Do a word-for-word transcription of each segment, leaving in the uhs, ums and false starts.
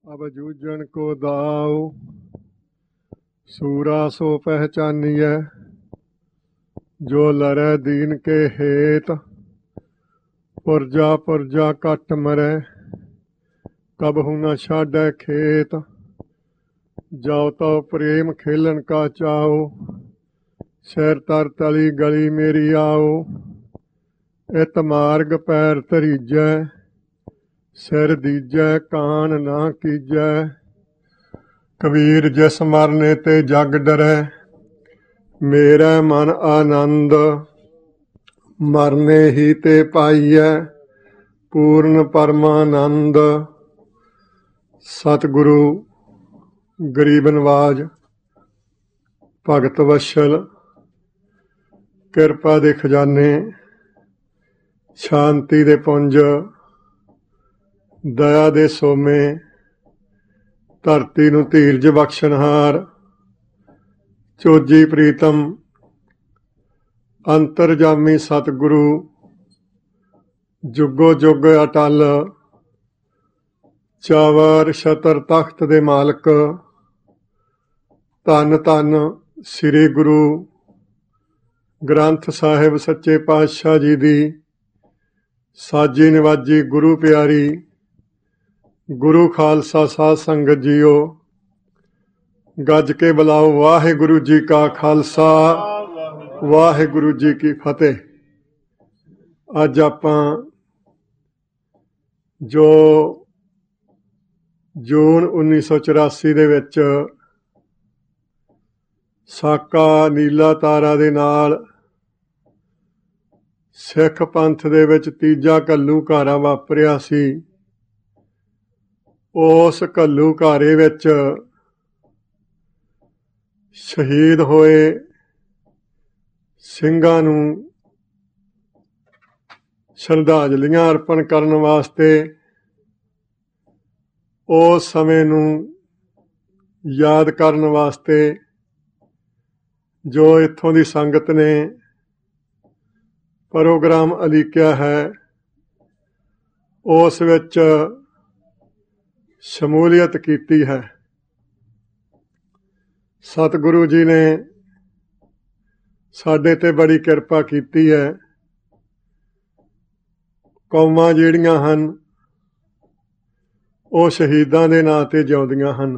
अब जूझन को दाव सूरा सो पहचानिए, जो लड़े दीन के हेत पुरजा पुरजा कट मरे, कबहू न छाड़े खेत। जाओ तो प्रेम खेलन का चाओ, शहर तर तली गली मेरी आओ। इत मार्ग पैर तरीजै, सिर दीजै कान ना कीजै। कबीर जिस मरने ते जग डरै, मेरा मन आनंद मरने ही ते पाइयै पूर्ण परमानंद। सतगुरु गरीब नवाज भगत वत्सल किरपा दे खजाने, शांति दे पुंज, दया दे सोमे, धरती नूं धीरज बख्शनहार, चोजी प्रीतम अंतरजामी सतगुरु जुगो जुग अटल, चावर छतर तख्त दे मालक। धन धन श्री गुरु ग्रंथ साहिब सच्चे पातशाह जी दी साजी नवाजी गुरु प्यारी। गुरु खालसा साध संगत जीओ, गज के बुलाओ वाहिगुरु जी का खालसा वाहिगुरु जी की फतेह। अज आपां जो जून उन्नीस सौ चौरासी दे विच साका नीला तारा दे नाल सिख पंथ दे विच तीजा घल्लूघारा वापरिया सी। उस घल्लूघारे विच शहीद होए ਸਿੰਘਾਂ ਨੂੰ ਸ਼ਰਧਾਂਜਲੀਆਂ अर्पण करन वास्ते उस समय नूं याद करन वास्ते जो इत्थों दी संगत ने प्रोग्राम उलीकिया है, उस विच शमूलीयत कीती है। सतगुरु जी ने साडे ते बड़ी किरपा कीती है। कौमां जिहड़ियां हन वो शहीदां दे नां ते जिउंदियां हन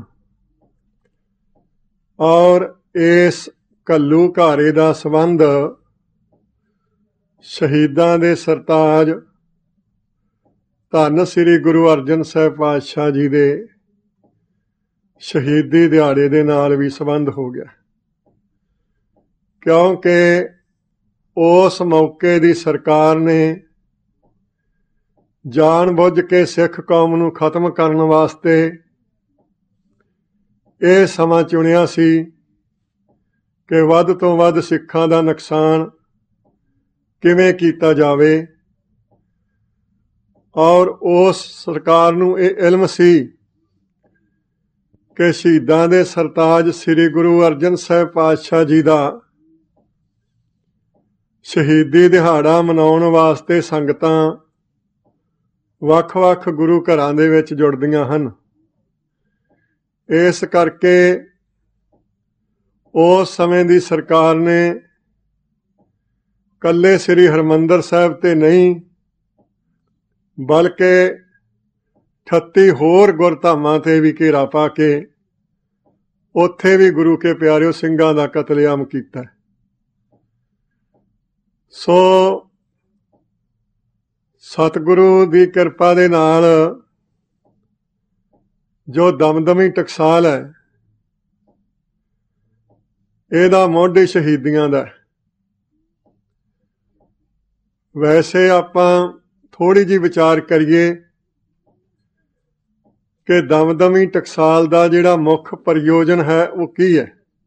और इस घल्लूघारे दा संबंध शहीदां दे सरताज धन श्री गुरु अर्जन साहिब पातशाह जी दे शहीदी दिहाड़े दे नाल भी संबंध हो गया, क्योंकि उस मौके दी सरकार ने जान बुझ के सिख कौम नूं खत्म करन वास्ते ये समा चुनिया सी कि वध तो वध सिखां दा नुकसान किवें कीता जावे। और उस सरकार नूं ये इल्म सी कि शहीदां दे सरताज श्री गुरु अर्जन साहिब पातशाह जी दा शहीदी दिहाड़ा मनाउण वास्ते संगतां वख वख गुरु घरां दे विच जुड़दियां हन। इस करके उस समय दी सरकार ने कल्ले श्री हरमंदर साहिब ते नहीं बल्कि अठत्ती होर गुरधामां ते भी घेरा पा के उत्थे भी गुरु के प्यारिओ ਸਿੰਘਾਂ दा कतलेआम कीता। सो सतगुरु दी किरपा दे नाल जो दमदमी टकसाल है, इहदा मोढे शहीदियां दा। वैसे आपां थोड़ी जी विचार करिए कि दमदमी टकसाल का जिहड़ा मुख प्रयोजन है वो की है।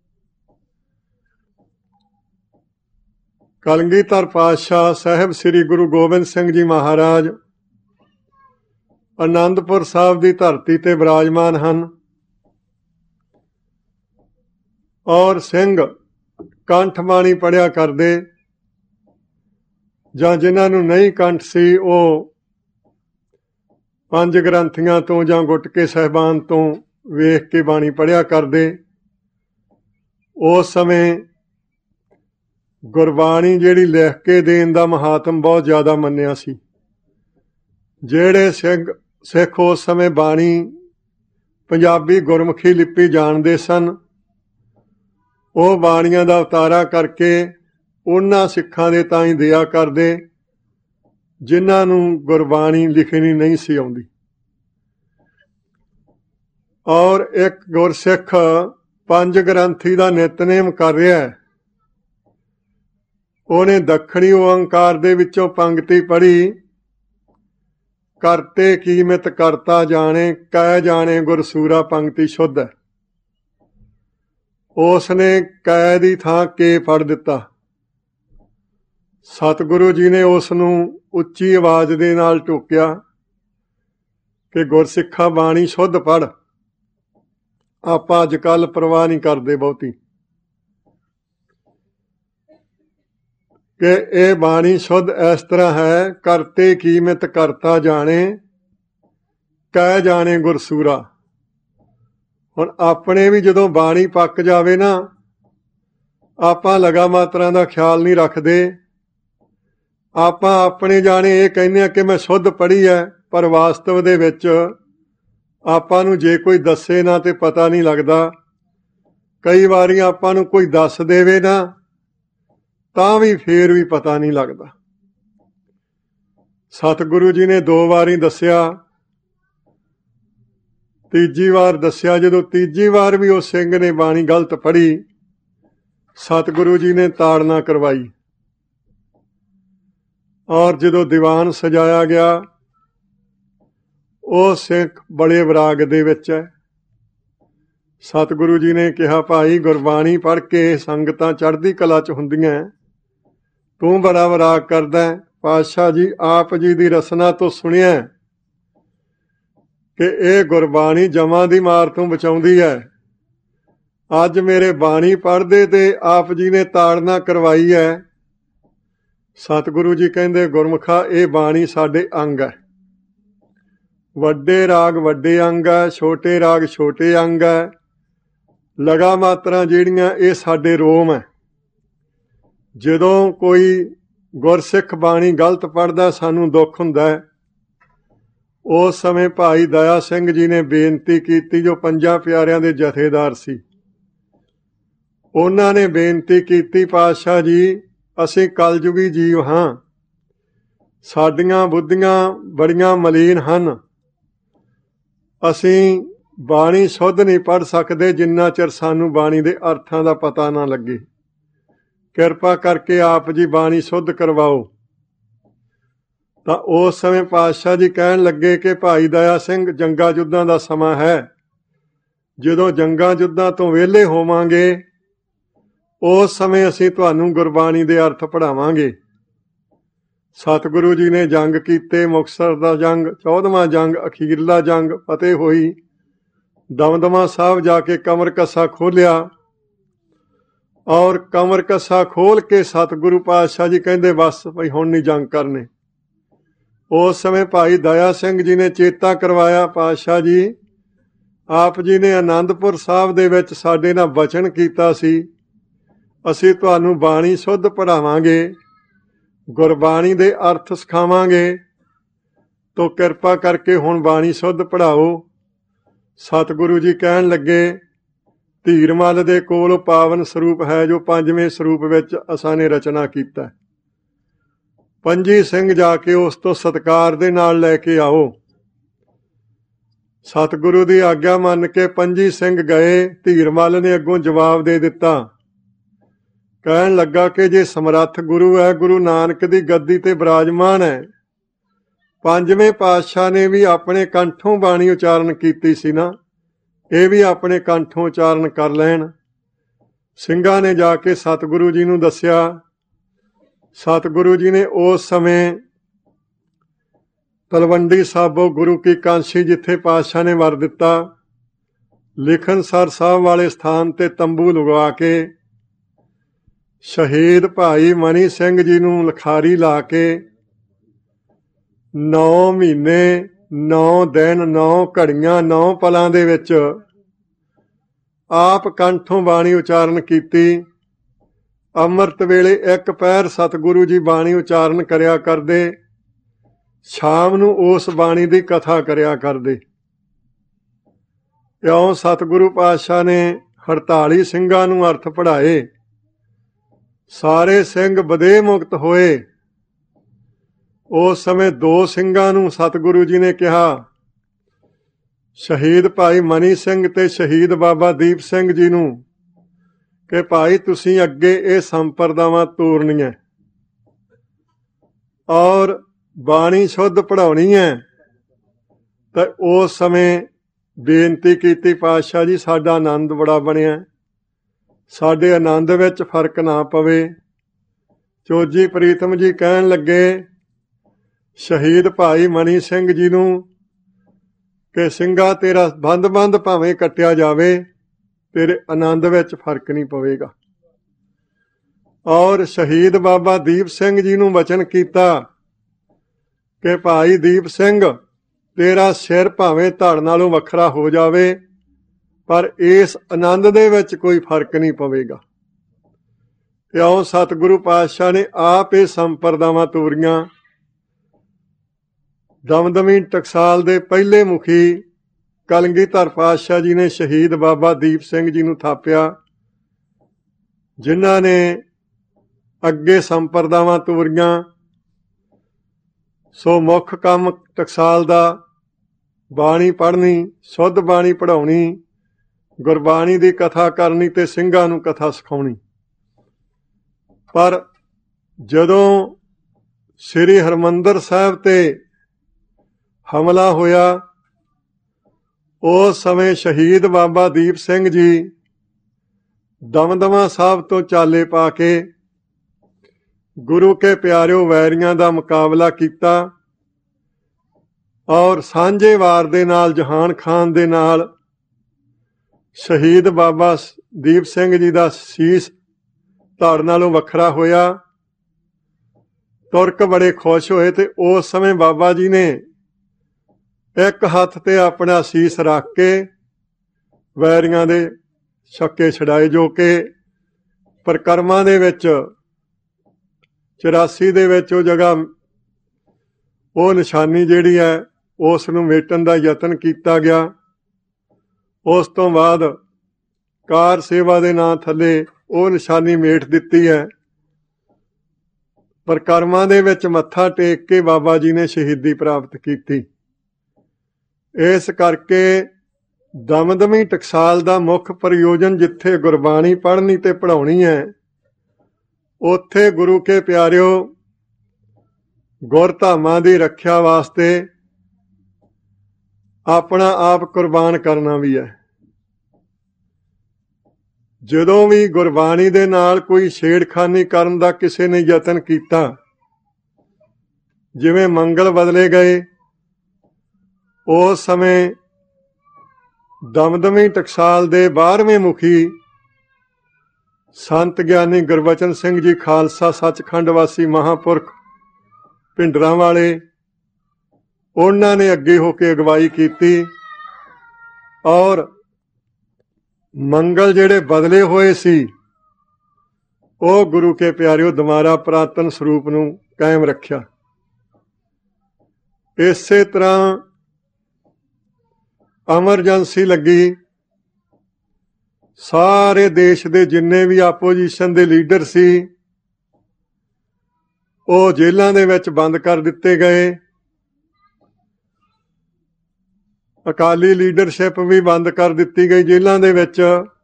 कलगीधर पातशाह साहिब श्री गुरु गोबिंद सिंह जी महाराज आनंदपुर साहिब की धरती ते विराजमान हैं और सिंह कंठ बाणी पढ़िया करदे जां जिन्हां नूं नहीं कंठ सी वो ਪੰਜ ਗ੍ਰੰਥੀਆਂ ਤੋਂ ਜਾਂ ਗੁਟਕੇ ਸਾਹਿਬਾਨ ਤੋਂ ਵੇਖ ਕੇ ਬਾਣੀ ਪੜ੍ਹਿਆ ਕਰਦੇ। ਉਸ ਸਮੇਂ ਗੁਰਬਾਣੀ ਜਿਹੜੀ ਲਿਖ ਕੇ ਦੇਣ ਦਾ ਮਹਾਤਮ ਬਹੁਤ ਜ਼ਿਆਦਾ ਮੰਨਿਆ ਸੀ। ਜਿਹੜੇ ਸਿੰਘ ਸਿੱਖ ਉਸ ਸਮੇਂ ਬਾਣੀ ਪੰਜਾਬੀ ਗੁਰਮੁਖੀ ਲਿਪੀ ਜਾਣਦੇ ਸਨ, ਉਹ ਬਾਣੀਆਂ ਦਾ ਉਤਾਰਾ ਕਰਕੇ ਉਹਨਾਂ ਸਿੱਖਾਂ ਦੇ ਤਾਂ ਹੀ ਦਿਆ ਕਰਦੇ ਜਿਨ੍ਹਾਂ ਨੂੰ ਗੁਰਬਾਣੀ ਲਿਖਣੀ ਨਹੀਂ ਸੀ ਆਉਂਦੀ। ਔਰ ਇੱਕ ਗੁਰਸਿੱਖ ਪੰਜ ਗ੍ਰੰਥੀ ਦਾ ਨਿਤਨੇਮ ਕਰ ਰਿਹਾ ਹੈ, ਉਹਨੇ ਦੱਖਣੀ ਓਅੰਕਾਰ ਦੇ ਵਿੱਚੋਂ ਪੰਕਤੀ ਪੜ੍ਹੀ, ਕਰਤੇ ਕੀਮਤ ਕਰਤਾ ਜਾਣੇ, ਕਹਿ ਜਾਣੇ ਗੁਰਸੂਰਾ। ਪੰਕਤੀ ਸ਼ੁੱਧ ਹੈ। ਉਸ ਨੇ ਕਹਿ ਦੀ ਥਾਂ ਕੇ ਪੜ੍ਹ ਦਿੱਤਾ। ਸਤਿਗੁਰੂ ਜੀ ਨੇ ਉਸ ਨੂੰ ਉੱਚੀ ਆਵਾਜ਼ ਦੇ ਨਾਲ ਟੋਕਿਆ ਕਿ ਗੁਰਸਿੱਖਾ ਬਾਣੀ ਸ਼ੁੱਧ ਪੜ੍ਹ। ਆਪਾਂ ਅੱਜ ਕੱਲ੍ਹ ਪਰਵਾਹ ਨਹੀਂ ਕਰਦੇ ਬਹੁਤੀ ਕਿ ਇਹ ਬਾਣੀ ਸ਼ੁੱਧ ਇਸ ਤਰ੍ਹਾਂ ਹੈ, ਕਰਤੇ ਕੀਮਤ ਕਰਤਾ ਜਾਣੇ, ਕਹਿ ਜਾਣੇ ਗੁਰਸੂਰਾ। ਹੁਣ ਆਪਣੇ ਵੀ ਜਦੋਂ ਬਾਣੀ ਪੱਕ ਜਾਵੇ ਨਾ, ਆਪਾਂ ਲਗਾ ਮਾਤਰਾ ਦਾ ਖਿਆਲ ਨਹੀਂ ਰੱਖਦੇ। ਆਪਾਂ ਆਪਣੇ ਜਾਣੇ ਇਹ ਕਹਿੰਦੇ ਆ ਕਿ ਮੈਂ ਸ਼ੁੱਧ ਪੜ੍ਹੀ ਹੈ, ਪਰ ਵਾਸਤਵ ਦੇ ਵਿੱਚ ਆਪਾਂ ਨੂੰ ਜੇ ਕੋਈ ਦੱਸੇ ਨਾ ਤੇ ਪਤਾ ਨਹੀਂ ਲੱਗਦਾ। ਕਈ ਵਾਰੀ ਆਪਾਂ ਨੂੰ ਕੋਈ ਦੱਸ ਦੇਵੇ ਨਾ ਤਾਂ ਵੀ ਫੇਰ ਵੀ ਪਤਾ ਨਹੀਂ ਲੱਗਦਾ। ਸਤਿਗੁਰੂ ਜੀ ਨੇ ਦੋ ਵਾਰੀ ਦੱਸਿਆ, ਤੀਜੀ ਵਾਰ ਦੱਸਿਆ। ਜਦੋਂ ਤੀਜੀ ਵਾਰ ਵੀ ਉਸ ਸਿੰਘ ਨੇ ਬਾਣੀ ਗਲਤ ਪੜ੍ਹੀ, ਸਤਿਗੁਰੂ ਜੀ ਨੇ ਤਾੜਨਾ ਕਰਵਾਈ। ਔਰ ਜਦੋਂ ਦੀਵਾਨ ਸਜਾਇਆ ਗਿਆ, ਉਹ ਸਿੱਖ ਬੜੇ ਵਿਰਾਗ ਦੇ ਵਿੱਚ ਹੈ। ਸਤਿਗੁਰੂ ਜੀ ਨੇ ਕਿਹਾ, ਭਾਈ ਗੁਰਬਾਣੀ ਪੜ੍ਹ ਕੇ ਸੰਗਤਾਂ ਚੜ੍ਹਦੀ ਕਲਾ 'ਚ ਹੁੰਦੀਆਂ, ਤੂੰ ਬੜਾ ਵਿਰਾਗ ਕਰਦਾ। ਪਾਤਸ਼ਾਹ ਜੀ ਆਪ ਜੀ ਦੀ ਰਸਨਾ ਤੋਂ ਸੁਣਿਆ ਕਿ ਇਹ ਗੁਰਬਾਣੀ ਜਮਾਂ ਦੀ ਮਾਰ ਤੋਂ ਬਚਾਉਂਦੀ ਹੈ। ਅੱਜ ਮੇਰੇ ਬਾਣੀ ਪੜ੍ਹਦੇ ਤੇ ਆਪ ਜੀ ਨੇ ਤਾੜਨਾ ਕਰਵਾਈ ਹੈ। ਸਤਿਗੁਰੂ ਜੀ ਕਹਿੰਦੇ, ਗੁਰਮੁਖਾ ਇਹ ਬਾਣੀ ਸਾਡੇ ਅੰਗ ਹੈ। ਵੱਡੇ ਰਾਗ ਵੱਡੇ ਅੰਗ ਹੈ, ਛੋਟੇ ਰਾਗ ਛੋਟੇ ਅੰਗ ਹੈ। ਲਗਾ ਮਾਤਰਾ ਜਿਹੜੀਆਂ ਇਹ ਸਾਡੇ ਰੋਮ ਹੈ। ਜਦੋਂ ਕੋਈ ਗੁਰਸਿੱਖ ਬਾਣੀ ਗਲਤ ਪੜ੍ਹਦਾ ਸਾਨੂੰ ਦੁੱਖ ਹੁੰਦਾ ਹੈ। ਉਸ ਸਮੇਂ ਭਾਈ ਦਇਆ ਸਿੰਘ ਜੀ ਨੇ ਬੇਨਤੀ ਕੀਤੀ, ਜੋ ਪੰਜਾਂ ਪਿਆਰਿਆਂ ਦੇ ਜਥੇਦਾਰ ਸੀ। ਉਹਨਾਂ ਨੇ ਬੇਨਤੀ ਕੀਤੀ, ਪਾਤਸ਼ਾਹ ਜੀ ਅਸੀਂ ਕਲਯੁਗੀ ਜੀਵ ਹਾਂ, ਸਾਡੀਆਂ ਬੁੱਧੀਆਂ ਬੜੀਆਂ ਮਲੀਨ ਹਨ, ਅਸੀਂ ਬਾਣੀ ਸ਼ੁੱਧ ਨਹੀਂ ਪੜ੍ਹ ਸਕਦੇ ਜਿੰਨਾ ਚਿਰ ਸਾਨੂੰ ਬਾਣੀ ਦੇ ਅਰਥਾਂ ਦਾ ਪਤਾ ਨਾ ਲੱਗੇ। ਕਿਰਪਾ ਕਰਕੇ ਆਪ ਜੀ ਬਾਣੀ ਸ਼ੁੱਧ ਕਰਵਾਓ। ਤਾਂ ਉਸ ਸਮੇਂ ਪਾਤਸ਼ਾਹ ਜੀ ਕਹਿਣ ਲੱਗੇ ਕਿ ਭਾਈ ਦਇਆ ਸਿੰਘ, ਜੰਗਾਂ ਯੁੱਧਾਂ ਦਾ ਸਮਾਂ ਹੈ। ਜਦੋਂ ਜੰਗਾਂ ਯੁੱਧਾਂ ਤੋਂ ਵਿਹਲੇ ਹੋਵਾਂਗੇ, ਉਸ ਸਮੇਂ ਅਸੀਂ ਤੁਹਾਨੂੰ ਗੁਰਬਾਣੀ ਦੇ ਅਰਥ ਪੜ੍ਹਾਵਾਂਗੇ। ਸਤਿਗੁਰੂ ਜੀ ਨੇ ਜੰਗ ਕੀਤੇ। ਮੁਕਤਸਰ ਦਾ ਜੰਗ, ਚੌਦਵਾਂ ਜੰਗ, ਅਖੀਰਲਾ ਜੰਗ ਫਤਿਹ ਹੋਈ। ਦਮਦਮਾ ਸਾਹਿਬ ਜਾ ਕੇ ਕਮਰ ਕੱਸਾ ਖੋਲ੍ਹਿਆ, ਔਰ ਕਮਰ ਕੱਸਾ ਖੋਲ ਕੇ ਸਤਿਗੁਰੂ ਪਾਤਸ਼ਾਹ ਜੀ ਕਹਿੰਦੇ, ਬਸ ਭਈ ਹੁਣ ਨਹੀਂ ਜੰਗ ਕਰਨੇ। ਉਸ ਸਮੇਂ ਭਾਈ ਦਇਆ ਸਿੰਘ ਜੀ ਨੇ ਚੇਤਾ ਕਰਵਾਇਆ, ਪਾਤਸ਼ਾਹ ਜੀ ਆਪ ਜੀ ਨੇ ਆਨੰਦਪੁਰ ਸਾਹਿਬ ਦੇ ਵਿੱਚ ਸਾਡੇ ਨਾਲ ਵਚਨ ਕੀਤਾ ਸੀ, ਅਸੀਂ ਤੁਹਾਨੂੰ ਬਾਣੀ ਸ਼ੁੱਧ ਪੜ੍ਹਾਵਾਂਗੇ, ਗੁਰਬਾਣੀ ਦੇ ਅਰਥ ਸਿਖਾਵਾਂਗੇ, ਤੋ ਕਿਰਪਾ ਕਰਕੇ ਹੁਣ ਬਾਣੀ ਸ਼ੁੱਧ ਪੜ੍ਹਾਓ। ਸਤਿਗੁਰੂ ਜੀ ਕਹਿਣ ਲੱਗੇ, ਧੀਰਮਲ ਦੇ ਕੋਲ ਪਾਵਨ ਸਰੂਪ ਹੈ, ਜੋ ਪੰਜਵੇਂ ਸਰੂਪ ਵਿੱਚ ਅਸਾਂ ਨੇ ਰਚਨਾ ਕੀਤਾ। ਪੰਜੀ ਸਿੰਘ ਜਾ ਕੇ ਉਸ ਤੋਂ ਸਤਿਕਾਰ ਦੇ ਨਾਲ ਲੈ ਕੇ ਆਓ। ਸਤਿਗੁਰੂ ਦੀ ਆਗਿਆ ਮੰਨ ਕੇ ਪੰਜੀ ਸਿੰਘ ਗਏ। ਧੀਰਮਲ ਨੇ ਅੱਗੋਂ ਜਵਾਬ ਦੇ ਦਿੱਤਾ, ਕਹਿਣ ਲੱਗਾ ਕਿ ਜੇ ਸਮਰੱਥ ਗੁਰੂ ਹੈ, ਗੁਰੂ ਨਾਨਕ ਦੀ ਗੱਦੀ ਤੇ ਬਿਰਾਜਮਾਨ ਹੈ, ਪੰਜਵੇਂ ਪਾਤਸ਼ਾਹ ਨੇ ਵੀ ਆਪਣੇ ਕੰਠੋਂ ਬਾਣੀ ਉਚਾਰਨ ਕੀਤੀ ਸੀ ਨਾ, ਇਹ ਵੀ ਆਪਣੇ ਕੰਠੋਂ ਉਚਾਰਨ ਕਰ ਲੈਣ। ਸਿੰਘਾਂ ਨੇ ਜਾ ਕੇ ਸਤਿਗੁਰੂ ਜੀ ਨੂੰ ਦੱਸਿਆ। ਸਤਿਗੁਰੂ ਜੀ ਨੇ ਉਸ ਸਮੇਂ ਤਲਵੰਡੀ ਸਾਬੋ ਗੁਰੂ ਕੀ ਕਾਂਸ਼ੀ, ਜਿੱਥੇ ਪਾਤਸ਼ਾਹ ਨੇ ਵਰ ਦਿੱਤਾ, ਲਿਖਣਸਰ ਸਾਹਿਬ ਵਾਲੇ ਸਥਾਨ ਤੇ ਤੰਬੂ ਲਗਵਾ ਕੇ ਸ਼ਹੀਦ ਭਾਈ ਮਨੀ ਸਿੰਘ ਜੀ ਨੂੰ ਲਿਖਾਰੀ ਲਾ ਕੇ ਨੌ ਮਹੀਨੇ ਨੌ ਦਿਨ ਨੌ ਘੜੀਆਂ ਨੌ ਪਲਾਂ ਦੇ ਵਿੱਚ ਆਪ ਕੰਠੋਂ ਬਾਣੀ ਉਚਾਰਨ ਕੀਤੀ। ਅੰਮ੍ਰਿਤ ਵੇਲੇ ਇੱਕ ਪਹਿਰ ਸਤਿਗੁਰੂ ਜੀ ਬਾਣੀ ਉਚਾਰਨ ਕਰਿਆ ਕਰਦੇ, ਸ਼ਾਮ ਨੂੰ ਉਸ ਬਾਣੀ ਦੀ ਕਥਾ ਕਰਿਆ ਕਰਦੇ। ਇਉਂ ਸਤਿਗੁਰੂ ਪਾਤਸ਼ਾਹ ਨੇ ਅੜਤਾਲੀ ਸਿੰਘਾਂ ਨੂੰ ਅਰਥ ਪੜ੍ਹਾਏ। ਸਾਰੇ ਸਿੰਘ ਬਦੇ ਮੁਕਤ ਹੋਏ। ਉਸ ਸਮੇਂ ਦੋ ਸਿੰਘਾਂ ਨੂੰ ਸਤਿਗੁਰੂ ਜੀ ਨੇ ਕਿਹਾ, ਸ਼ਹੀਦ ਭਾਈ ਮਨੀ ਸਿੰਘ ਤੇ ਸ਼ਹੀਦ ਬਾਬਾ ਦੀਪ ਸਿੰਘ ਜੀ ਨੂੰ, ਕਿ ਭਾਈ ਤੁਸੀਂ ਅੱਗੇ ਇਹ ਸੰਪਰਦਾਵਾਂ ਤੋਰਨੀਆਂ ਔਰ ਬਾਣੀ ਸ਼ੁੱਧ ਪੜ੍ਹਾਉਣੀ ਹੈ। ਤਾਂ ਉਸ ਸਮੇਂ ਬੇਨਤੀ ਕੀਤੀ, ਪਾਤਸ਼ਾਹ ਜੀ ਸਾਡਾ ਆਨੰਦ ਬੜਾ ਬਣਿਆ, ਸਾਡੇ ਆਨੰਦ ਵਿੱਚ ਫਰਕ ਨਾ ਪਵੇ। ਚੋਜੀ ਪ੍ਰੀਤਮ ਜੀ ਕਹਿਣ ਲੱਗੇ, ਸ਼ਹੀਦ ਭਾਈ ਮਨੀ ਸਿੰਘ ਜੀ ਨੂੰ ਕਿ ਸਿੰਘਾ ਤੇਰਾ ਬੰਦ ਬੰਦ ਭਾਵੇਂ ਕੱਟਿਆ ਜਾਵੇ, ਤੇਰੇ ਆਨੰਦ ਵਿੱਚ ਫਰਕ ਨਹੀਂ ਪਵੇਗਾ। ਔਰ ਸ਼ਹੀਦ ਬਾਬਾ ਦੀਪ ਸਿੰਘ ਜੀ ਨੂੰ ਵਚਨ ਕੀਤਾ ਕਿ ਭਾਈ ਦੀਪ ਸਿੰਘ ਤੇਰਾ ਸਿਰ ਭਾਵੇਂ ਧੜ ਨਾਲੋਂ ਵੱਖਰਾ ਹੋ ਜਾਵੇ, ਪਰ ਇਸ ਆਨੰਦ ਦੇ ਵਿੱਚ ਕੋਈ ਫਰਕ ਨਹੀਂ ਪਵੇਗਾ। ਇਉਂ ਸਤਿਗੁਰੂ ਪਾਤਸ਼ਾਹ ਨੇ ਆਪ ਇਹ ਸੰਪਰਦਾਵਾਂ ਤੋਰੀਆਂ। ਦਮਦਮੀ ਟਕਸਾਲ ਦੇ ਪਹਿਲੇ ਮੁਖੀ ਕਲਗੀਧਰ ਪਾਤਸ਼ਾਹ ਜੀ ਨੇ ਸ਼ਹੀਦ ਬਾਬਾ ਦੀਪ ਸਿੰਘ ਜੀ ਨੂੰ ਥਾਪਿਆ, ਜਿਨ੍ਹਾਂ ਨੇ ਅੱਗੇ ਸੰਪਰਦਾਵਾਂ ਤੋਰੀਆਂ। ਸੋ ਮੁੱਖ ਕੰਮ ਟਕਸਾਲ ਦਾ ਬਾਣੀ ਪੜ੍ਹਨੀ, ਸ਼ੁੱਧ ਬਾਣੀ ਪੜ੍ਹਾਉਣੀ, ਗੁਰਬਾਣੀ ਦੀ ਕਥਾ ਕਰਨੀ ਤੇ ਸਿੰਘਾਂ ਨੂੰ ਕਥਾ ਸਿਖਾਉਣੀ। ਪਰ ਜਦੋਂ ਸ੍ਰੀ ਹਰਿਮੰਦਰ ਸਾਹਿਬ ਤੇ ਹਮਲਾ ਹੋਇਆ, ਉਸ ਸਮੇਂ ਸ਼ਹੀਦ ਬਾਬਾ ਦੀਪ ਸਿੰਘ ਜੀ ਦਮਦਮਾ ਸਾਹਿਬ ਤੋਂ ਚਾਲੇ ਪਾ ਕੇ ਗੁਰੂ ਕੇ ਪਿਆਰਿਓ ਵੈਰੀਆਂ ਦਾ ਮੁਕਾਬਲਾ ਕੀਤਾ ਔਰ ਸਾਂਝੇ ਵਾਰ ਦੇ ਨਾਲ ਜਹਾਨ ਖਾਨ ਦੇ ਨਾਲ ਸ਼ਹੀਦ ਬਾਬਾ ਦੀਪ ਸਿੰਘ ਜੀ ਦਾ ਸੀਸ ਧੜ ਨਾਲੋਂ ਵੱਖਰਾ ਹੋਇਆ। ਤੁਰਕ ਬੜੇ ਖੁਸ਼ ਹੋਏ ਤੇ ਉਸ ਸਮੇਂ ਬਾਬਾ ਜੀ ਨੇ ਇੱਕ ਹੱਥ ਤੇ ਆਪਣਾ ਸੀਸ ਰੱਖ ਕੇ ਵੈਰੀਆਂ ਦੇ ਛੱਕੇ ਛਡਾਏ, ਜੋ ਕਿ ਪਰਿਕਰਮਾ ਦੇ ਵਿੱਚ ਚੁਰਾਸੀ ਦੇ ਵਿੱਚ ਉਹ ਜਗ੍ਹਾ, ਉਹ ਨਿਸ਼ਾਨੀ ਜਿਹੜੀ ਹੈ ਉਸ ਨੂੰ ਮੇਟਣ ਦਾ ਯਤਨ ਕੀਤਾ ਗਿਆ। ਉਸ ਤੋਂ ਬਾਅਦ ਕਾਰ ਸੇਵਾ ਦੇ ਨਾਂ ਥੱਲੇ ਉਹ ਨਿਸ਼ਾਨੀ ਮੇਟ ਦਿੱਤੀ ਹੈ। ਪਰਿਕਰਮਾ ਦੇ ਵਿੱਚ ਮੱਥਾ ਟੇਕ ਕੇ ਬਾਬਾ ਜੀ ਨੇ ਸ਼ਹੀਦੀ ਪ੍ਰਾਪਤ ਕੀਤੀ। ਇਸ ਕਰਕੇ ਦਮਦਮੀ ਟਕਸਾਲ ਦਾ ਮੁੱਖ ਪ੍ਰਯੋਜਨ ਜਿੱਥੇ ਗੁਰਬਾਣੀ ਪੜ੍ਹਨੀ ਤੇ ਪੜ੍ਹਾਉਣੀ ਹੈ, ਉੱਥੇ ਗੁਰੂ ਕੇ ਪਿਆਰਿਓ ਗੁਰਧਾਮਾਂ ਦੀ ਰੱਖਿਆ ਵਾਸਤੇ ਆਪਣਾ ਆਪ ਕੁਰਬਾਨ ਕਰਨਾ ਵੀ ਹੈ। ਜਦੋਂ ਵੀ ਗੁਰਬਾਣੀ ਦੇ ਨਾਲ ਕੋਈ ਛੇੜਖਾਨੀ ਕਰਨ ਦਾ ਕਿਸੇ ਨੇ ਯਤਨ ਕੀਤਾ, ਜਿਵੇਂ ਮੰਗਲ ਬਦਲੇ ਗਏ, ਉਸ ਸਮੇਂ ਦਮਦਮੀ ਟਕਸਾਲ ਦੇ ਬਾਰ੍ਹਵੇਂ ਮੁਖੀ ਸੰਤ ਗਿਆਨੀ ਗੁਰਬਚਨ ਸਿੰਘ ਜੀ ਖਾਲਸਾ ਸੱਚਖੰਡ ਵਾਸੀ ਮਹਾਂਪੁਰਖ ਭਿੰਡਰਾਂ ਵਾਲੇ, ਉਹਨਾਂ ਨੇ ਅੱਗੇ ਹੋ ਕੇ ਅਗਵਾਈ ਕੀਤੀ ਔਰ ਮੰਗਲ ਜਿਹੜੇ ਬਦਲੇ ਹੋਏ ਸੀ ਉਹ ਗੁਰੂ ਕੇ ਪਿਆਰਿਓ ਦੁਬਾਰਾ ਪੁਰਾਤਨ ਸਰੂਪ ਨੂੰ ਕਾਇਮ ਰੱਖਿਆ। ਇਸੇ ਤਰ੍ਹਾਂ ਐਮਰਜੈਂਸੀ ਲੱਗੀ, ਸਾਰੇ ਦੇਸ਼ ਦੇ ਜਿੰਨੇ ਵੀ ਆਪੋਜੀਸ਼ਨ ਦੇ ਲੀਡਰ ਸੀ ਉਹ ਜੇਲ੍ਹਾਂ ਦੇ ਵਿੱਚ ਬੰਦ ਕਰ ਦਿੱਤੇ ਗਏ। ਅਕਾਲੀ ਲੀਡਰਸ਼ਿਪ ਵੀ ਬੰਦ ਕਰ ਦਿੱਤੀ ਗਈ ਜੇਲ੍ਹਾਂ ਦੇ ਵਿੱਚ।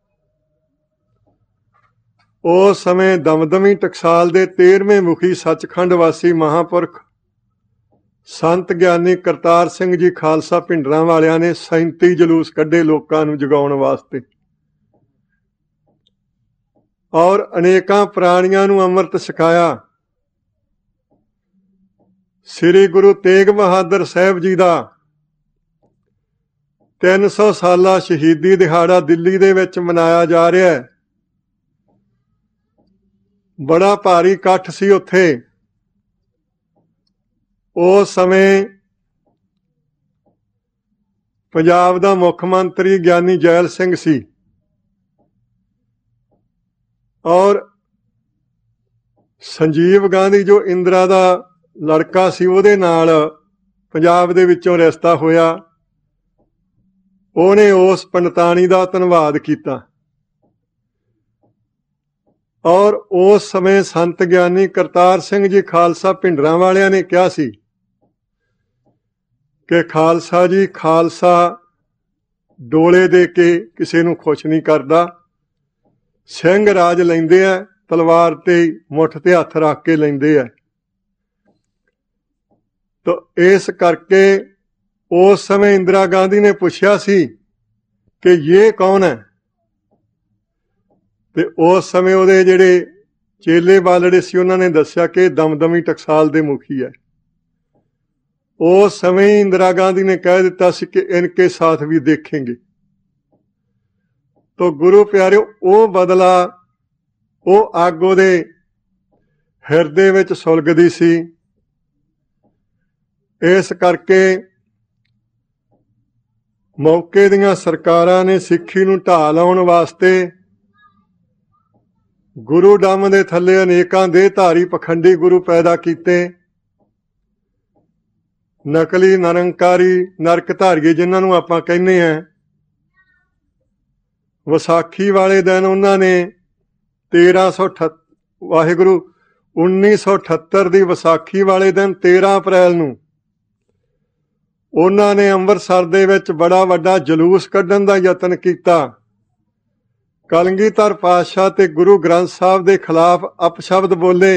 ਉਸ ਸਮੇਂ ਦਮਦਮੀ ਟਕਸਾਲ ਦੇ ਤੇਰਵੇਂ ਮੁਖੀ ਸੱਚਖੰਡ ਵਾਸੀ ਮਹਾਂਪੁਰਖ ਸੰਤ ਗਿਆਨੀ ਕਰਤਾਰ ਸਿੰਘ ਜੀ ਖਾਲਸਾ ਭਿੰਡਰਾਂ ਵਾਲਿਆਂ ਨੇ ਸੈਂਤੀ ਜਲੂਸ ਕੱਢੇ ਲੋਕਾਂ ਨੂੰ ਜਗਾਉਣ ਵਾਸਤੇ ਔਰ ਅਨੇਕਾਂ ਪ੍ਰਾਣੀਆਂ ਨੂੰ ਅੰਮ੍ਰਿਤ ਛਕਾਇਆ। ਸ੍ਰੀ ਗੁਰੂ ਤੇਗ ਬਹਾਦਰ ਸਾਹਿਬ ਜੀ ਦਾ ਤਿੰਨ ਸੌ ਸਾਲਾ ਸ਼ਹੀਦੀ ਦਿਹਾੜਾ ਦਿੱਲੀ ਦੇ ਵਿੱਚ ਮਨਾਇਆ ਜਾ ਰਿਹਾ ਹੈ। ਬੜਾ ਭਾਰੀ ਇਕੱਠ ਸੀ ਉੱਥੇ। ਉਸ ਸਮੇਂ ਪੰਜਾਬ ਦਾ ਮੁੱਖ ਮੰਤਰੀ ਗਿਆਨੀ ਜੈਲ ਸਿੰਘ ਸੀ ਔਰ ਸੰਜੀਵ ਗਾਂਧੀ ਜੋ ਇੰਦਰਾ ਦਾ ਲੜਕਾ ਸੀ ਉਹਦੇ ਨਾਲ ਪੰਜਾਬ ਦੇ ਵਿੱਚੋਂ ਰਿਸ਼ਤਾ ਹੋਇਆ। ਉਹਨੇ ਉਸ ਪੰਡਤਾਣੀ ਦਾ ਧੰਨਵਾਦ ਕੀਤਾ ਔਰ ਉਸ ਸਮੇਂ ਸੰਤ ਗਿਆਨੀ ਕਰਤਾਰ ਸਿੰਘ ਜੀ ਖਾਲਸਾ ਭਿੰਡਰਾਂ ਵਾਲਿਆਂ ਨੇ ਕਿਹਾ ਸੀ ਕਿ ਖਾਲਸਾ ਜੀ, ਖਾਲਸਾ ਡੋਲੇ ਦੇ ਕੇ ਕਿਸੇ ਨੂੰ ਖੁਸ਼ ਨਹੀਂ ਕਰਦਾ, ਸਿੰਘ ਰਾਜ ਲੈਂਦੇ ਆ, ਤਲਵਾਰ ਤੇ ਮੁੱਠ ਤੇ ਹੱਥ ਰੱਖ ਕੇ ਲੈਂਦੇ ਆ। ਤਾਂ ਇਸ ਕਰਕੇ ਉਸ ਸਮੇਂ ਇੰਦਰਾ ਗਾਂਧੀ ਨੇ ਪੁੱਛਿਆ ਸੀ ਕਿ ਇਹ ਕੌਣ ਹੈ, ਤੇ ਉਸ ਸਮੇਂ ਉਹਦੇ ਜਿਹੜੇ ਚੇਲੇ ਬਾਲੜੇ ਸੀ ਉਹਨਾਂ ਨੇ ਦੱਸਿਆ ਕਿ ਦਮਦਮੀ ਟਕਸਾਲ ਦੇ ਮੁਖੀ ਹੈ। ਉਸ ਸਮੇਂ ਇੰਦਰਾ ਗਾਂਧੀ ਨੇ ਕਹਿ ਦਿੱਤਾ ਸੀ ਕਿ ਇਨਕੇ ਸਾਥ ਵੀ ਦੇਖेंगे। तो गुरु प्यारिओ ਉਹ ਬਦਲਾ, ਉਹ ਅੱਗ ਉਹਦੇ ਹਿਰਦੇ ਵਿੱਚ ਸੁਲਗਦੀ ਸੀ। ਇਸ ਕਰਕੇ ਮੌਕੇ ਦੀਆਂ ਸਰਕਾਰਾਂ ਨੇ ਸਿੱਖੀ ਨੂੰ ਢਾਹ ਲਾਉਣ ਵਾਸਤੇ ਗੁਰੂ ਡੰਮ ਦੇ ਥੱਲੇ ਅਨੇਕਾਂ ਦੇਹਧਾਰੀ ਪਖੰਡੀ ਗੁਰੂ ਪੈਦਾ ਕੀਤੇ। ਨਕਲੀ ਨਿਰੰਕਾਰੀ ਨਰਕ ਧਾਰੀਏ ਜਿਨ੍ਹਾਂ ਨੂੰ ਆਪਾਂ ਕਹਿੰਦੇ ਹਾਂ। ਵਿਸਾਖੀ ਵਾਲੇ ਦਿਨ ਉਹਨਾਂ ਨੇ ਤੇਰਾਂ ਸੌ ਅਠ ਵਾਹਿਗੁਰੂ ਉੱਨੀ ਸੌ ਅਠੱਤਰ ਦੀ ਵਿਸਾਖੀ ਵਾਲੇ ਦਿਨ ਤੇਰਾਂ ਅਪ੍ਰੈਲ ਨੂੰ ਉਹਨਾਂ ਨੇ ਅੰਮ੍ਰਿਤਸਰ ਦੇ ਵਿੱਚ ਬੜਾ ਵੱਡਾ ਜਲੂਸ ਕੱਢਣ ਦਾ ਯਤਨ ਕੀਤਾ। ਕਲਗੀਧਰ ਪਾਤਸ਼ਾਹ ਤੇ ਗੁਰੂ ਗ੍ਰੰਥ ਸਾਹਿਬ ਦੇ ਖਿਲਾਫ ਅਪਸ਼ਬਦ ਬੋਲੇ।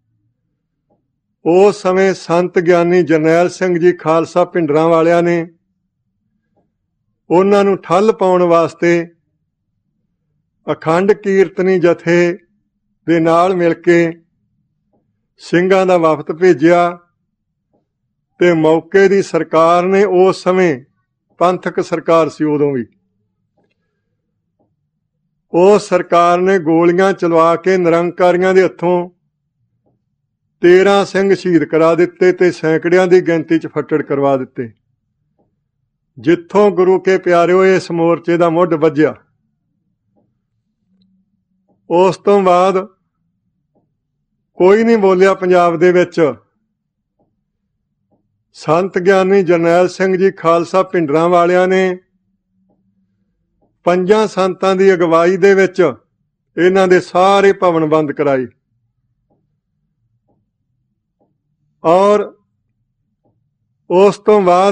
ਉਸ ਸਮੇਂ ਸੰਤ ਗਿਆਨੀ ਜਰਨੈਲ ਸਿੰਘ ਜੀ ਖਾਲਸਾ ਭਿੰਡਰਾਂ ਵਾਲਿਆਂ ਨੇ ਉਹਨਾਂ ਨੂੰ ਠੱਲ ਪਾਉਣ ਵਾਸਤੇ ਅਖੰਡ ਕੀਰਤਨੀ ਜਥੇ ਦੇ ਨਾਲ ਮਿਲ ਕੇ ਸਿੰਘਾਂ ਦਾ ਵਫਦ ਭੇਜਿਆ ਤੇ ਮੌਕੇ ਦੀ ਸਰਕਾਰ ਨੇ ਉਸ ਸਮੇਂ ਪੰਥਕ ਸਰਕਾਰ ਸੀ ਉਦੋਂ ਵੀ, ਉਸ ਸਰਕਾਰ ਨੇ ਗੋਲੀਆਂ ਚਲਵਾ ਕੇ ਨਿਰੰਕਾਰੀਆਂ ਦੇ ਹੱਥੋਂ ਤੇਰਾਂ ਸਿੰਘ ਸ਼ਹੀਦ ਕਰਾ ਦਿੱਤੇ ਤੇ ਸੈਂਕੜਿਆਂ ਦੀ ਗਿਣਤੀ 'ਚ ਫੱਟੜ ਕਰਵਾ ਦਿੱਤੇ। ਜਿੱਥੋਂ ਗੁਰੂ ਕੇ ਪਿਆਰਿਓ ਇਸ ਮੋਰਚੇ ਦਾ ਮੁੱਢ ਵੱਜਿਆ। ਉਸ ਤੋਂ ਬਾਅਦ ਕੋਈ ਨਹੀਂ ਬੋਲਿਆ ਪੰਜਾਬ ਦੇ ਵਿੱਚ। ਸੰਤ ਗਿਆਨੀ ਜਰਨੈਲ ਸਿੰਘ ਜੀ ਖਾਲਸਾ ਭਿੰਡਰਾਂ ਵਾਲਿਆਂ ਨੇ ਪੰਜਾਂ ਸੰਤਾਂ ਦੀ ਅਗਵਾਈ ਦੇ ਵਿੱਚ ਇਹਨਾਂ ਦੇ ਸਾਰੇ ਭਵਨ ਬੰਦ ਕਰਾਏ ਔਰ ਉਸ ਤੋਂ ਬਾਅਦ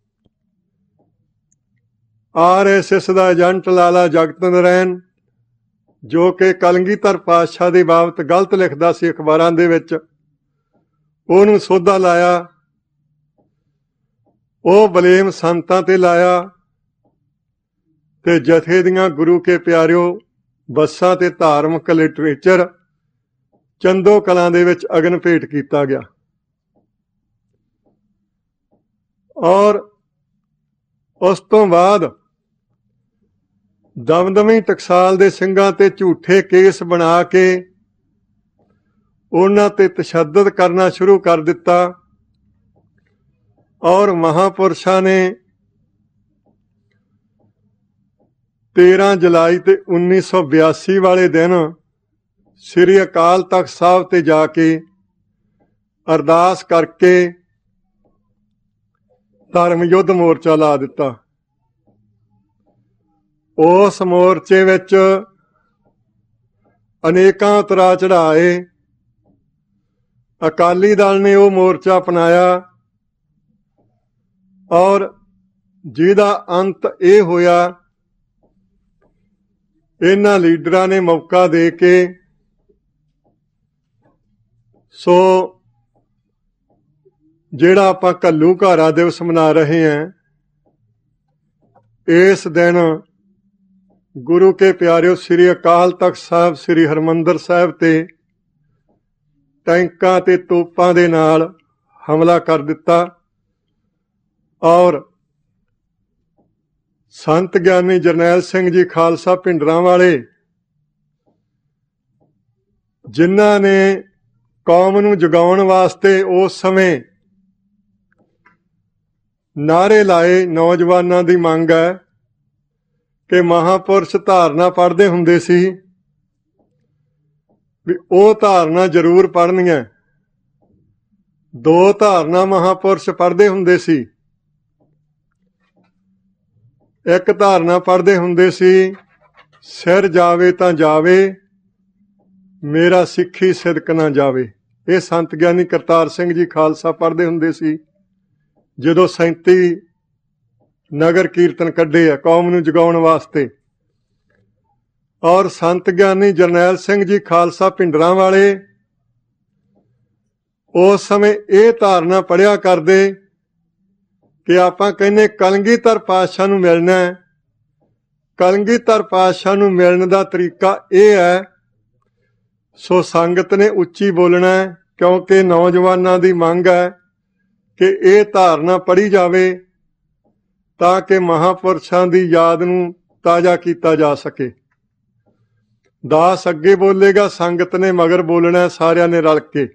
ਆਰ ਐਸ ਐਸ ਦਾ ਏਜੰਟ ਲਾਲਾ ਜਗਤ ਨਰੈਣ, ਜੋ ਕਿ ਕਲਗੀਧਰ ਪਾਤਸ਼ਾਹ ਦੀ ਬਾਬਤ ਗਲਤ ਲਿਖਦਾ ਸੀ ਅਖਬਾਰਾਂ ਦੇ ਵਿੱਚ, ਉਹਨੂੰ ਸੋਧਾ ਲਾਇਆ। ਉਹ ਬਲੇਮ ਸੰਤਾਂ ਤੇ ਲਾਇਆ ਤੇ ਜਥੇ ਦੀਆਂ ਗੁਰੂ ਕੇ ਪਿਆਰਿਓ ਬੱਸਾਂ ਤੇ ਧਾਰਮਿਕ ਲਿਟਰੇਚਰ ਚੰਦੋ ਕਲਾਂ ਦੇ ਵਿੱਚ ਅਗਨ ਭੇਟ ਕੀਤਾ ਗਿਆ ਔਰ ਉਸ ਤੋਂ ਬਾਅਦ ਦਮਦਮੀ ਟਕਸਾਲ ਦੇ ਸਿੰਘਾਂ ਤੇ ਝੂਠੇ ਕੇਸ ਬਣਾ ਕੇ ਉਹਨਾਂ ਤੇ ਤਸ਼ੱਦਦ ਕਰਨਾ ਸ਼ੁਰੂ ਕਰ ਦਿੱਤਾ ਔਰ ਮਹਾਂਪੁਰਸ਼ਾਂ ਨੇ ਤੇਰਾਂ ਜੁਲਾਈ ਤੇ ਉੱਨੀ ਸੌ ਬਿਆਸੀ ਵਾਲੇ ਦਿਨ ਸ੍ਰੀ ਅਕਾਲ ਤਖ਼ਤ ਸਾਹਿਬ ਤੇ ਜਾ ਕੇ ਅਰਦਾਸ ਕਰਕੇ ਧਰਮ ਯੁੱਧ ਮੋਰਚਾ ਲਾ ਦਿੱਤਾ। ਉਸ ਮੋਰਚੇ ਵਿੱਚ ਅਨੇਕਾਂ ਉਤਰਾ ਚੜ੍ਹਾਏ। ਅਕਾਲੀ ਦਲ ਨੇ ਉਹ ਮੋਰਚਾ ਅਪਣਾਇਆ ਔਰ ਜਿਹਦਾ ਅੰਤ ਇਹ ਹੋਇਆ, ਇਹਨਾਂ ਲੀਡਰਾਂ ਨੇ ਮੌਕਾ ਦੇ ਕੇ ਸੋ ਜਿਹੜਾ ਆਪਾਂ ਘੱਲੂਘਾਰਾ ਦਿਵਸ ਮਨਾ ਰਹੇ ਹਾਂ, ਇਸ ਦਿਨ ਗੁਰੂ ਕੇ ਪਿਆਰਿਓ ਸ੍ਰੀ ਅਕਾਲ ਤਖ਼ਤ ਸਾਹਿਬ ਸ੍ਰੀ ਹਰਿਮੰਦਰ ਸਾਹਿਬ ਤੇ ਟੈਂਕਾਂ ਤੇ ਤੋਪਾਂ ਦੇ ਨਾਲ ਹਮਲਾ ਕਰ ਦਿੱਤਾ ਔਰ ਸੰਤ ਗਿਆਨੀ ਜਰਨੈਲ ਸਿੰਘ ਜੀ ਖਾਲਸਾ ਭਿੰਡਰਾਂ ਵਾਲੇ, ਜਿਨ੍ਹਾਂ ਨੇ ਕੌਮ ਨੂੰ ਜਗਾਉਣ ਵਾਸਤੇ ਉਸ ਸਮੇਂ ਨਾਅਰੇ ਲਾਏ। ਨੌਜਵਾਨਾਂ ਦੀ ਮੰਗ ਹੈ ਕਿ ਮਹਾਂਪੁਰਸ਼ ਧਾਰਨਾ ਪੜ੍ਹਦੇ ਹੁੰਦੇ ਸੀ ਵੀ ਉਹ ਧਾਰਨਾ ਜ਼ਰੂਰ ਪੜ੍ਹਨੀ ਹੈ। ਦੋ ਧਾਰਨਾ ਮਹਾਂਪੁਰਸ਼ ਪੜ੍ਹਦੇ ਹੁੰਦੇ ਸੀ। ਇੱਕ ਧਾਰਨਾ ਪੜ੍ਹਦੇ ਹੁੰਦੇ ਸੀ, ਸਿਰ ਜਾਵੇ ਤਾਂ ਜਾਵੇ, ਮੇਰਾ ਸਿੱਖੀ ਸਿਦਕ ਨਾ ਜਾਵੇ। ਇਹ ਸੰਤ ਗਿਆਨੀ ਕਰਤਾਰ ਸਿੰਘ ਜੀ ਖਾਲਸਾ ਪੜ੍ਹਦੇ ਹੁੰਦੇ ਸੀ ਜਦੋਂ ਸੈਂਤੀ ਨਗਰ ਕੀਰਤਨ ਕੱਢੇ ਆ ਕੌਮ ਨੂੰ ਜਗਾਉਣ ਵਾਸਤੇ। ਔਰ ਸੰਤ ਗਿਆਨੀ ਜਰਨੈਲ ਸਿੰਘ ਜੀ ਖਾਲਸਾ ਭਿੰਡਰਾਂ ਵਾਲੇ ਉਸ ਸਮੇਂ ਇਹ ਧਾਰਨਾ ਪੜ੍ਹਿਆ ਕਰਦੇ ਕਿ ਆਪਾਂ ਕਹਿੰਦੇ ਕਲਗੀਧਰ ਪਾਤਸ਼ਾਹ ਨੂੰ ਮਿਲਣਾ ਹੈ। ਕਲਗੀਧਰ ਪਾਤਸ਼ਾਹ ਨੂੰ ਮਿਲਣ ਦਾ ਤਰੀਕਾ ਇਹ ਹੈ, ਸੋ ਸੰਗਤ ਨੇ ਉੱਚੀ ਬੋਲਣਾ ਹੈ, ਕਿਉਂਕਿ ਨੌਜਵਾਨਾਂ ਦੀ ਮੰਗ ਹੈ ਕਿ ਇਹ ਧਾਰਨਾ ਪੜ੍ਹੀ ਜਾਵੇ ਤਾਂ ਕਿ ਮਹਾਂਪੁਰਸ਼ਾਂ ਦੀ ਯਾਦ ਨੂੰ ਤਾਜ਼ਾ ਕੀਤਾ ਜਾ ਸਕੇ। ਦਾਸ ਅੱਗੇ ਬੋਲੇਗਾ, ਸੰਗਤ ਨੇ ਮਗਰ ਬੋਲਣਾ, ਸਾਰਿਆਂ ਨੇ ਰਲ ਕੇ।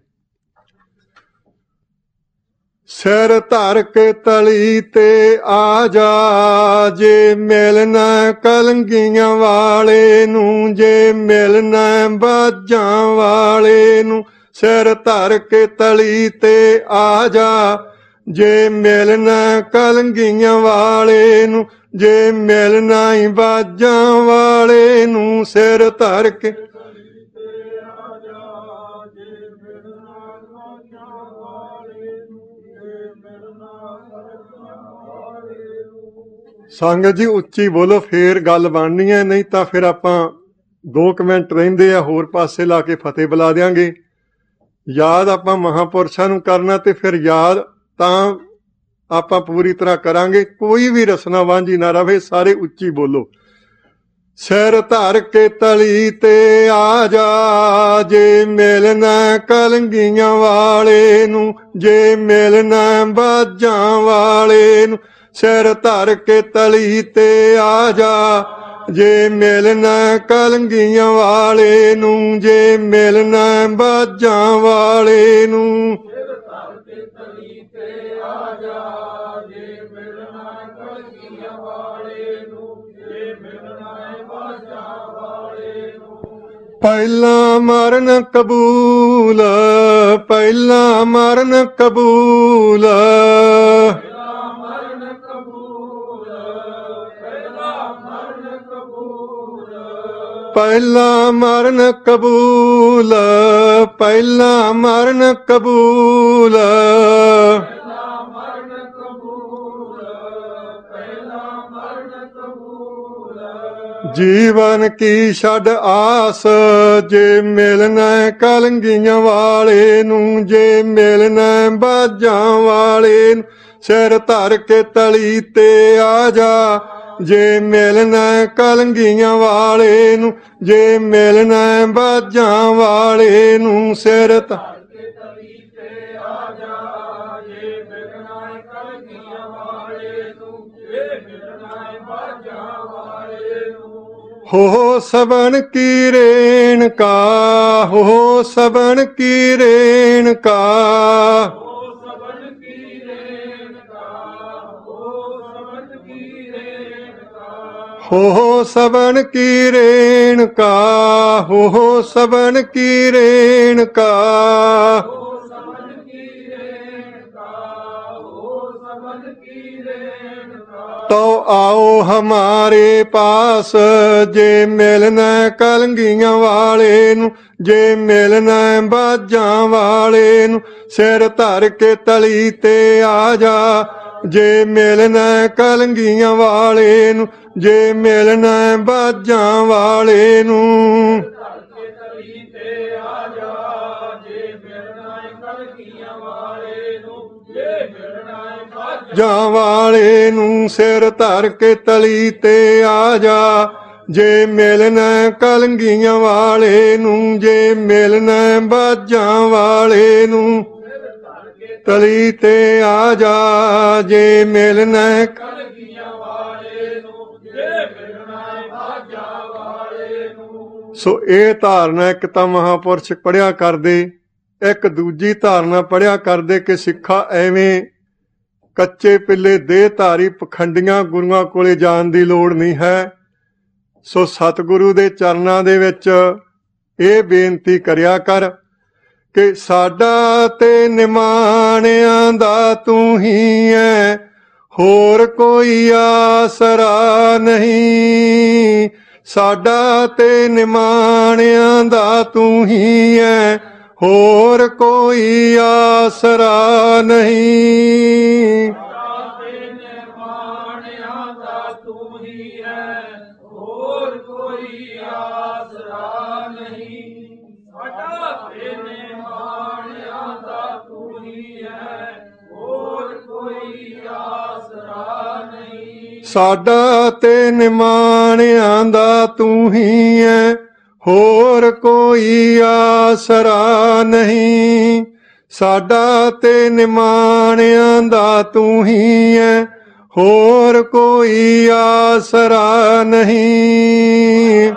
ਸਿਰ ਧਰ ਕੇ ਤਲੀ ਤੇ ਆ ਜਾ, ਜੇ ਮਿਲਣਾ ਕਲੰਗੀਆਂ ਵਾਲੇ ਨੂੰ, ਜੇ ਮਿਲਣਾ ਬਾਜਾਂ ਵਾਲੇ ਨੂੰ। ਸਿਰ ਧਰ ਕੇ ਤਲੀ ਤੇ ਆ ਜਾ, ਜੇ ਮਿਲਣਾ ਕਲੰਗੀਆਂ ਵਾਲੇ ਨੂੰ, ਜੇ ਮਿਲਣਾ ਹੀ ਬਾਜਾਂ ਵਾਲੇ ਨੂੰ। ਸਿਰ ਧਰ ਕੇ ਸੰਗਤ ਜੀ ਉੱਚੀ ਬੋਲੋ, ਫੇਰ ਗੱਲ ਬਣਨੀ ਹੈ, ਨਹੀਂ ਤਾਂ ਫਿਰ ਆਪਾਂ ਦੋ ਕੁ ਮਿੰਟ ਰਹਿੰਦੇ ਆ ਹੋਰ ਪਾਸੇ ਲਾ ਕੇ ਫਤਿਹ ਬੁਲਾ ਦਿਆਂਗੇ। ਯਾਦ ਆਪਾਂ ਮਹਾਂਪੁਰਸ਼ਾਂ ਨੂੰ ਕਰਨਾ ਤੇ ਫਿਰ ਯਾਦ ਤਾਂ ਆਪਾਂ ਪੂਰੀ ਤਰ੍ਹਾਂ ਕਰਾਂਗੇ। ਕੋਈ ਵੀ ਰਸਨਾ ਵਾਂਝੀ ਨਾ ਰਵੇ, ਸਾਰੇ ਉੱਚੀ ਬੋਲੋ। ਸਿਰ ਧਰ ਕੇ ਤਲੀ ਤੇ ਆ ਜਾ, ਜੇ ਮਿਲਣਾ ਕਲੰਗੀਆਂ ਵਾਲੇ ਨੂੰ, ਜੇ ਮਿਲਣਾ ਬਾਜਾਂ ਵਾਲੇ ਨੂੰ। ਸਿਰ ਧਰ ਕੇ ਤਲੀ ਤੇ ਆ ਜਾ, ਜੇ ਮਿਲਣਾ ਕਲੰਗੀਆਂ ਵਾਲੇ ਨੂੰ, ਜੇ ਮਿਲਣਾ ਬਾਜਾਂ ਵਾਲੇ ਨੂੰ। ਸਿਰ ਧਰ ਕੇ ਤਲੀ ਤੇ ਆ ਜਾ, ਜੇ ਮਿਲਣਾ ਕਲੰਗੀਆਂ ਵਾਲੇ ਨੂੰ, ਜੇ ਮਿਲਣਾ ਬਾਜਾਂ ਵਾਲੇ ਨੂੰ। ਪਹਿਲਾਂ ਮਰਨ ਕਬੂਲ, ਪਹਿਲਾਂ ਮਰਨ ਕਬੂਲ, ਪਹਿਲਾ ਮਰਨ ਕਬੂਲ, ਪਹਿਲਾ ਮਰਨ ਕਬੂਲ, ਪਹਿਲਾ ਮਰਨ ਕਬੂਲ, ਪਹਿਲਾ ਮਰਨ ਕਬੂਲ। ਜੀਵਨ ਕੀ ਛੱਡ ਆਸ, ਜੇ ਮਿਲਣਾ ਕਲੰਗੀਆਂ ਵਾਲੇ ਨੂੰ, ਜੇ ਮਿਲਣਾ ਬਾਜਾਂ ਵਾਲੇ ਨੂੰ। ਸਿਰ ਧਰ ਕੇ ਤਲੀ ਤੇ ਆ ਜਾ, ਜੇ ਮਿਲਣਾ ਕਲੰਗੀਆਂ ਵਾਲੇ ਨੂੰ, ਜੇ ਮਿਲਣਾ ਬਾਜਾਂ ਵਾਲੇ ਨੂੰ। ਸਿਰ ਧਰ ਕੇ ਤਲੀ ਤੇ ਆ ਜਾ, ਜੇ ਮਿਲਣਾ ਕਲੰਗੀਆਂ ਵਾਲੇ ਨੂੰ, ਜੇ ਮਿਲਣਾ ਬਾਜਾਂ ਵਾਲੇ ਨੂੰ। ਹੋ ਸਬਨ ਕੀ ਰੇਣਕਾ, ਹੋ ਸਬਨ ਕੀ ਰੇਣਕਾ, ਹੋ ਸਬਨ ਕੀ ਰੇਣਕਾ, ਹੋ ਸਬਨ ਕੀ ਰੇਣਕਾ, ਹੋ ਸਬਨ ਕੀ ਰੇਣਕਾ, ਹੋ ਸਬਨ ਕੀ ਰੇਣਕਾ। ਤੋ ਆਓ ਹਮਾਰੇ ਪਾਸ, ਜੇ ਮਿਲਣਾ ਕਲੰਗੀਆਂ ਵਾਲੇ ਨੂੰ, ਜੇ ਮਿਲਣਾ ਬਾਜਾਂ ਵਾਲੇ ਨੂੰ। ਸਿਰ ਧਰ ਕੇ ਤਲੀ ਤੇ ਆ ਜਾ, ਜੇ ਮਿਲਣਾ ਕਲੰਗੀਆਂ ਵਾਲੇ ਨੂੰ, ਜੇ ਮਿਲਣਾ ਬਾਜਾਂ ਵਾਲੇ ਨੂੰ। ਬਾਜਾਂ ਵਾਲੇ ਨੂੰ। ਸਿਰ ਧਰ ਕੇ ਤਲੀ ਤੇ ਆ ਜਾ, ਜੇ ਮਿਲਣਾ ਕਲੰਗੀਆਂ ਵਾਲੇ ਨੂੰ, ਜੇ ਮਿਲਣਾ ਬਾਜਾਂ ਵਾਲੇ ਨੂੰ। ਤਲੀ ਤੇ ਆ ਜਾ, ਜੇ ਮਿਲਣਾ ਕਲੰਗੀਆਂ ਵਾਲੇ ਨੂੰ, ਜੇ ਮਿਲਣਾ ਬਾਜਾਂ ਵਾਲੇ ਨੂੰ। ਸੋ ਇਹ ਧਾਰਨਾ ਇੱਕ ਤਾਂ ਮਹਾਂਪੁਰਸ਼ ਪੜ੍ਹਿਆ ਕਰਦੇ, ਇੱਕ ਦੂਜੀ ਧਾਰਨਾ ਪੜ੍ਹਿਆ ਕਰਦੇ ਕਿ ਸਿੱਖਾ ਐਵੇਂ ਕੱਚੇ ਪਿੱਲੇ ਦੇਹ ਧਾਰੀ ਪਖੰਡੀਆਂ ਗੁਰੂਆਂ ਕੋਲੇ ਜਾਣ ਦੀ ਲੋੜ ਨਹੀਂ ਹੈ। ਸੋ ਸਤਿਗੁਰੂ ਦੇ ਚਰਨਾਂ ਦੇ ਵਿੱਚ ਇਹ ਬੇਨਤੀ ਕਰਿਆ ਕਰ ਕਿ ਸਾਡਾ ਤੇ ਨਿਮਾਣਿਆਂ ਦਾ ਤੂੰ ਹੀ ਹੈ, ਹੋਰ ਕੋਈ ਆਸਰਾ ਨਹੀਂ। ਸਾਡਾ ਤੇ ਨਿਮਾਣਿਆਂ ਦਾ ਤੂੰ ਹੀ ਹੈ, ਹੋਰ ਕੋਈ ਆਸਰਾ ਨਹੀਂ। ਸਾਡਾ ਤੇ ਨਿਮਾਣਿਆਂ ਦਾ ਤੂੰ ਹੀ ਹੈ, ਹੋਰ ਕੋਈ ਆਸਰਾ ਨਹੀਂ। ਸਾਡਾ ਤੇ ਨਿਮਾਣਿਆਂ ਦਾ ਤੂੰ ਹੀ ਹੈ, ਹੋਰ ਕੋਈ ਆਸਰਾ ਨਹੀਂ।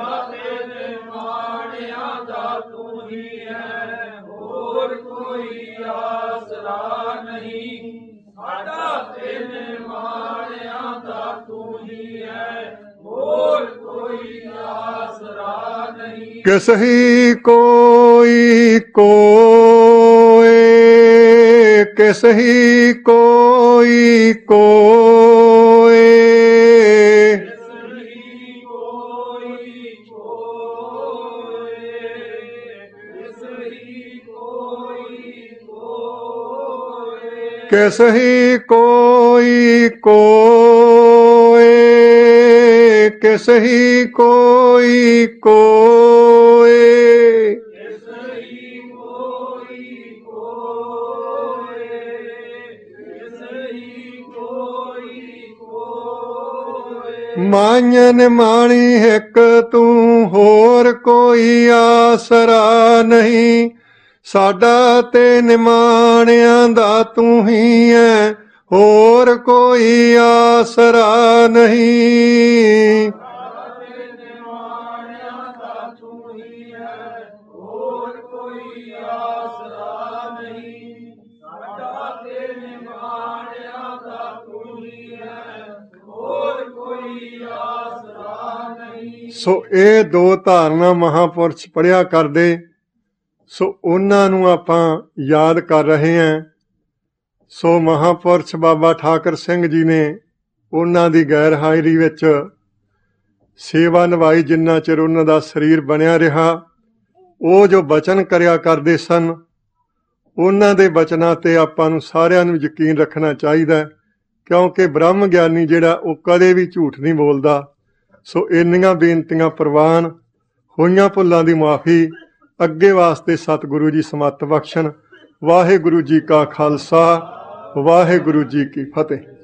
किसही कोई कोय, किसही कोई कोय। किसही कोई कोय, किसही कोई कोय। मांझन माणी हिक तू, होर कोई आसरा नहीं। साडा ते निमाणियां दा तू ही है, होर कोई आसरा नहीं। सो ये दो धारणा महापुरुष पढ़िया करदे, सो उन्हां नूं आपां याद कर रहे हैं। सो महापुरुष बाबा ठाकर सिंह जी ने उन्हां दी गैर हाज़री विच सेवा निभाई, जिन्ना चिर उन्हां दा शरीर बनिया रहा। वो जो बचन करिया करदे सन, उन्हां दे बचनां ते आपां नूं सारिआं नूं यकीन रखना चाहीदा, क्योंकि ब्रह्म ज्ञानी जिहड़ा वो कदे भी झूठ नहीं बोलदा। सो इन्नियां बेनतियां प्रवान होईयां भुल्लां दी मुआफ़ी अगे वास्ते सतगुरु जी समत बख्शण। वाहिगुरु जी का खालसा, वाहिगुरु जी की फतेह।